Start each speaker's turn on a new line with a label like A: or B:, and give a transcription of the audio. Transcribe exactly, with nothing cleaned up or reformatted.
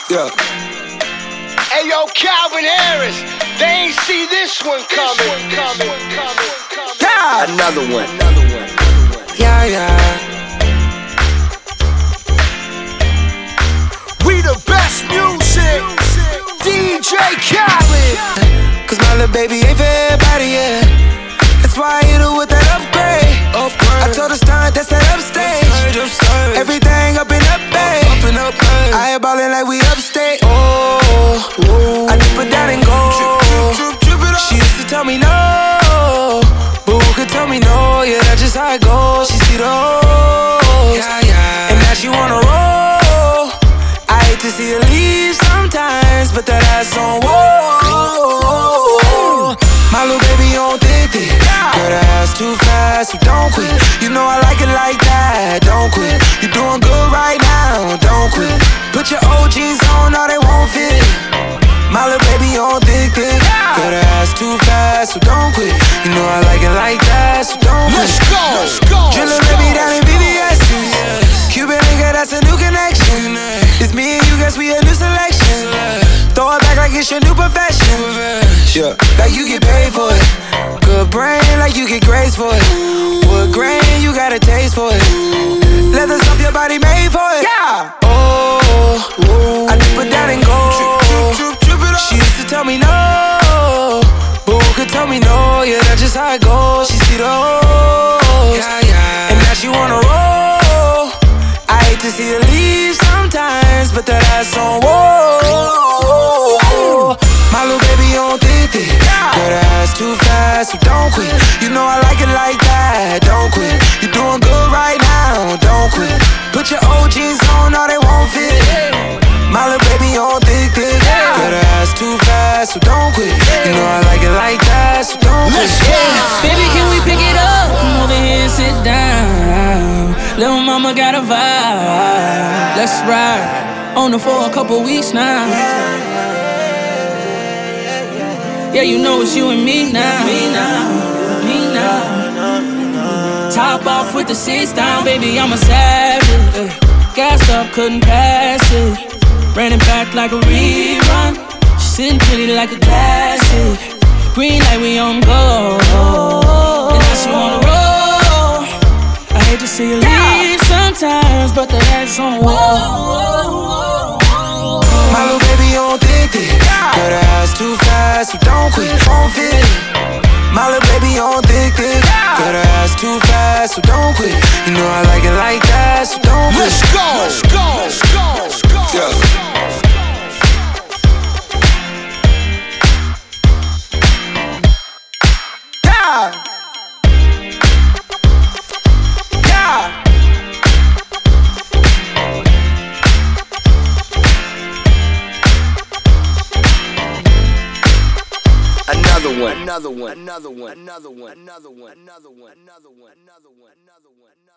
A: Yeah.
B: Hey yo, Calvin Harris, they ain't see this one coming. coming, coming, coming.
A: Yeah. Another one.
C: Yeah, yeah.
A: We the best music. D J Khaled.
C: Cause my little baby ain't for everybody, yeah. That's why I hit her with that upgrade. upgrade. I told her stunt, that's that upstage. Upstage, upstage. Everything up and up, babe. Up and up, babe. I ain't ballin' like we upstate. Oh, Whoa. I dip it down and go. Drip, drip, drip it up. She used to tell me no, but who could tell me no? Yeah, that's just how it goes. She see the hoes, yeah, yeah. And now she wanna roll. I hate to see her leave sometimes, but that ass on whoa. My little baby on thick, thick. Girl, that ass too fast, so don't quit. You know I like it like that, don't quit. You doing good right now, don't quit. Put your O Gs on, or they won't fit. My little baby on thick, thick. Girl, that ass too fast, so don't quit. You know I like it like that, so don't quit.
A: Let's go, let's go.
C: Drillin' baby down in V V S. Cuban nigga, that's a new connection. It's me and you, guess we a new selection. Throw it back like it's your new profession. Yeah, like you get paid for it. Good brain, like you get grades for it. Wood grain, you got a taste for it. Leather stuff your body made for it. Yeah. Oh, I dip it down and go. She used to tell me no, but who could tell me no? Yeah, that's just how it goes. She see the hoes, yeah, yeah. And now she wanna roll. I hate to see her leave sometimes, but that ass on whoa. My little baby on thick, thick. Girl, that ass too fast, so don't quit. You know I like it like that, don't quit. You doing good right now, don't quit. Put your O Gs on, or they won't fit. My little baby on thick, thick. Girl, that ass too fast, so don't quit. You know I like it like that, so don't quit.
D: Yeah. Baby, can we pick it up? Come over here and sit down. Little mama got a vibe. Let's ride. On her for a couple weeks now. Yeah, you know it's you and me now. Me now, me now. Top off with the seats down, baby, I'm a savage. Uh, gassed up, couldn't pass it. Ran it back like a rerun. She sitting pretty like a classic. Green light, we on go. And now she wanna roll. I hate to see you leave sometimes, but the ass on whoa.
C: My little baby on thick, thick. Girl, that ass too fast, so don't quit, won't fit. My little baby on thick, thick. Girl, that ass too fast, so don't quit. You know I like it like that, so don't quit.
A: Let's go, let's go, let's go, let's go. Yeah. Another one, another one, another one, another one, another one, another one, another one, another one, another one.